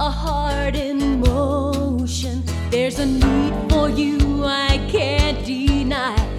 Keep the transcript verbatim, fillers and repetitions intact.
a heart in motion. There's a need for you I can't deny.